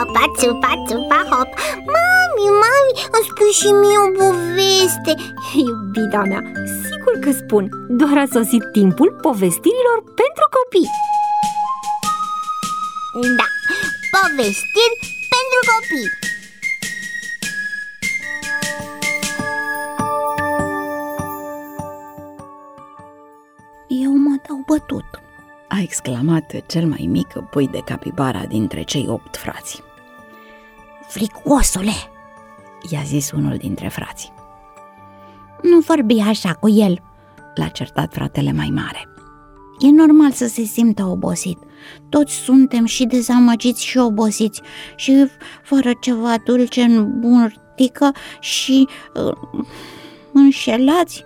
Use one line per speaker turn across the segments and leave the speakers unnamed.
țupa, țupa, țupa, hop. Mami, îmi spui și mie o poveste.
Iubita mea, sigur că spun. Doar a sosit timpul povestirilor pentru copii.
Da, povestiri pentru copii.
Eu mă dau bătut,
a exclamat cel mai mic pui de capibara dintre cei 8 frați.
Fricosule,
i-a zis unul dintre frați.
Nu vorbi așa cu el,
l-a certat fratele mai mare.
E normal să se simtă obosit. Toți suntem și dezamăgiți și obosiți și fără ceva dulce în burtică și înșelați.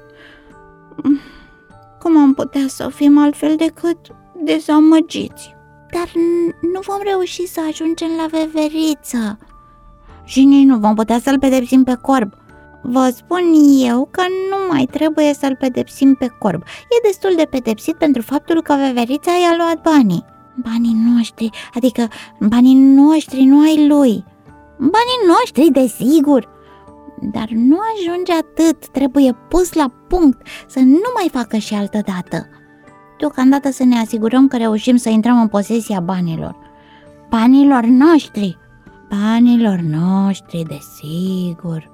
Cum am putea să fim altfel decât dezamăgiți? Dar nu vom reuși să ajungem la veveriță și nici nu vom putea să-l pedepsim pe corb. Vă spun eu că nu mai trebuie să-l pedepsim pe corb. E destul de pedepsit pentru faptul că veverița i-a luat banii. Banii noștri, adică banii noștri, nu ai lui. Banii noștri, desigur. Dar nu ajunge atât, trebuie pus la punct să nu mai facă și altă dată. Deocamdată să ne asigurăm că reușim să intrăm în posesia banilor. Banilor noștri. Banilor noștri, desigur.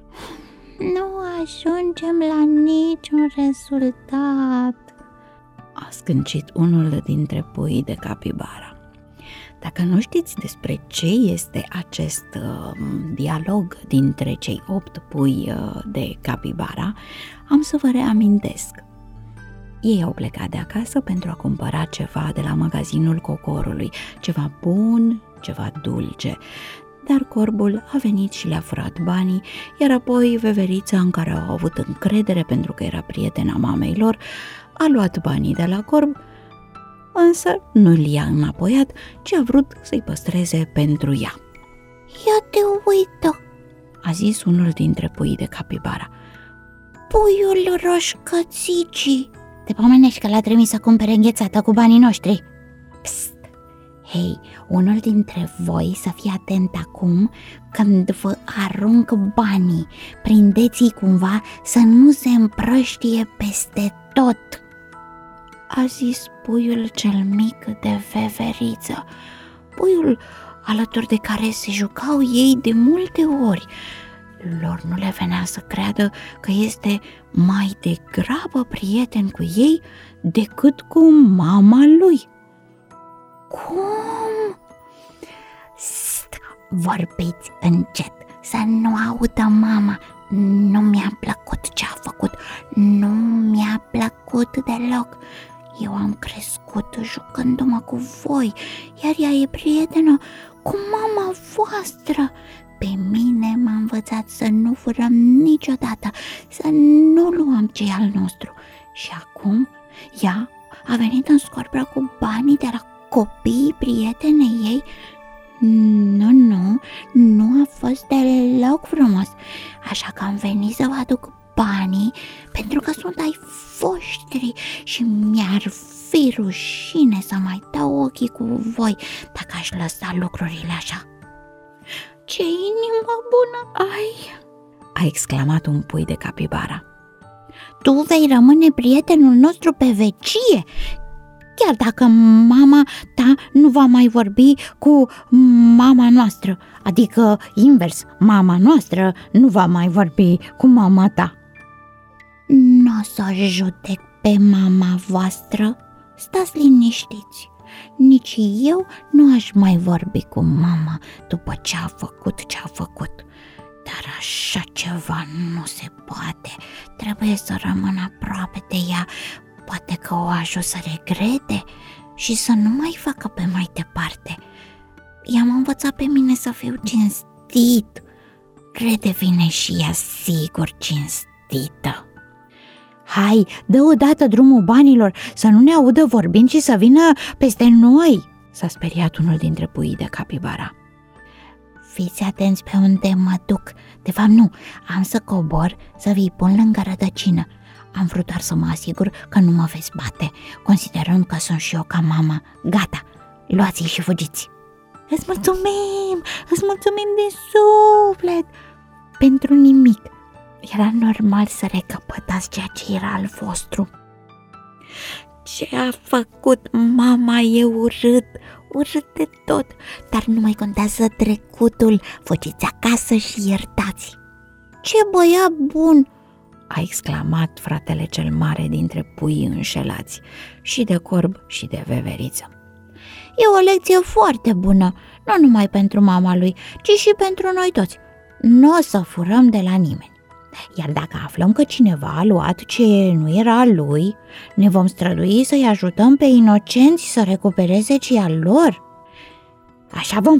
Nu ajungem la niciun rezultat,
a scâncit unul dintre puii de capibara. Dacă nu știți despre ce este acest dialog dintre cei 8 pui de capibara, am să vă reamintesc. Ei au plecat de acasă pentru a cumpăra ceva de la magazinul cocorului, ceva bun, ceva dulce. Dar corbul a venit și le-a furat banii, iar apoi veverița, în care au avut încredere pentru că era prietena mamei lor, a luat banii de la corb, însă nu i-a înapoiat, ci a vrut să-i păstreze pentru ea.
Ia te uită,
a zis unul dintre puii de capibara.
Puiul roșcățicii. Te pomenești că l-a trimis să cumpere înghețată cu banii noștri. Psst! Hei, unul dintre voi să fie atent acum când vă arunc banii. Prindeți-i cumva să nu se împrăștie peste tot, a zis puiul cel mic de veveriță, puiul alături de care se jucau ei de multe ori. Lor nu le venea să creadă că este mai degrabă prieten cu ei decât cu mama lui. Cum? Vorbiți încet, să nu audă mama. Nu mi-a plăcut ce a făcut, nu mi-a plăcut deloc. Eu am crescut jucându-mă cu voi, iar ea e prietenă cu mama voastră. Pe mine m-a învățat să nu furăm niciodată, să nu luăm ce al nostru. Și acum ea a venit în scorpra cu banii de la copiii prietenei ei. Nu a fost deloc frumos, așa că am venit să vă aduc banii pentru că sunt ai voștri și mi-ar fi rușine să mai dau ochii cu voi dacă aș lăsa lucrurile așa. Ce inimă bună ai,
a exclamat un pui de capibara.
Tu vei rămâne prietenul nostru pe vecie, chiar dacă mama ta nu va mai vorbi cu mama noastră, adică invers, mama noastră nu va mai vorbi cu mama ta. Nu o să judec pe mama voastră, stați liniștiți. Nici eu nu aș mai vorbi cu mama după ce a făcut ce a făcut. Dar așa ceva nu se poate, trebuie să rămân aproape de ea. Poate că o ajut să regrete și să nu mai facă pe mai departe. Ea m-a învățat pe mine să fiu cinstit. Redevine și ea sigur cinstită. Hai, dă odată drumul banilor, să nu ne audă vorbind și să vină peste noi, s-a speriat unul dintre puii de capibara. Fiți atenți pe unde mă duc. De fapt nu, am să cobor să vi pun lângă rădăcină. Am vrut doar să mă asigur că nu mă veți bate, considerând că sunt și eu ca mama. Gata, luați-i și fugiți. Îți mulțumim din suflet. Pentru nimic. Era normal să recăpătați ceea ce era al vostru. Ce a făcut mama e urât de tot, dar nu mai contează trecutul. Fugiți acasă și iertați. Ce băiat bun! A exclamat fratele cel mare dintre puii înșelați, și de Corb și de Veveriță. E o lecție foarte bună, nu numai pentru mama lui, ci și pentru noi toți. Nu o să furăm de la nimeni. Iar dacă aflăm că cineva a luat ce nu era al lui, ne vom strădui să-i ajutăm pe inocenți să recupereze ce e al lor. Așa vom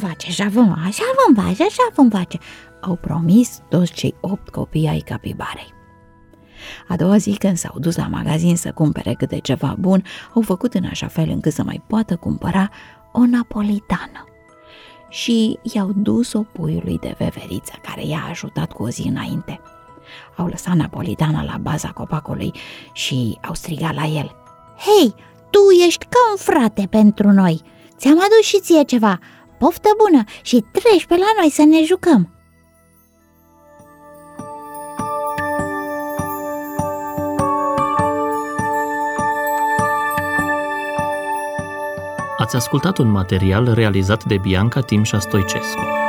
face, au promis toți cei 8 copii ai capibarei. A doua zi, când s-au dus la magazin să cumpere câte ceva bun, au făcut în așa fel încât să mai poată cumpăra o napolitană. Și i-au dus-o puiului de Veveriță, care i-a ajutat cu o zi înainte. Au lăsat napolitana la baza copacului și au strigat la el: Hei, tu ești ca un frate pentru noi! Ți-am adus și ție ceva! Poftă bună și treci pe la noi să ne jucăm!
Ați ascultat un material realizat de Bianca Timșa Stoicescu.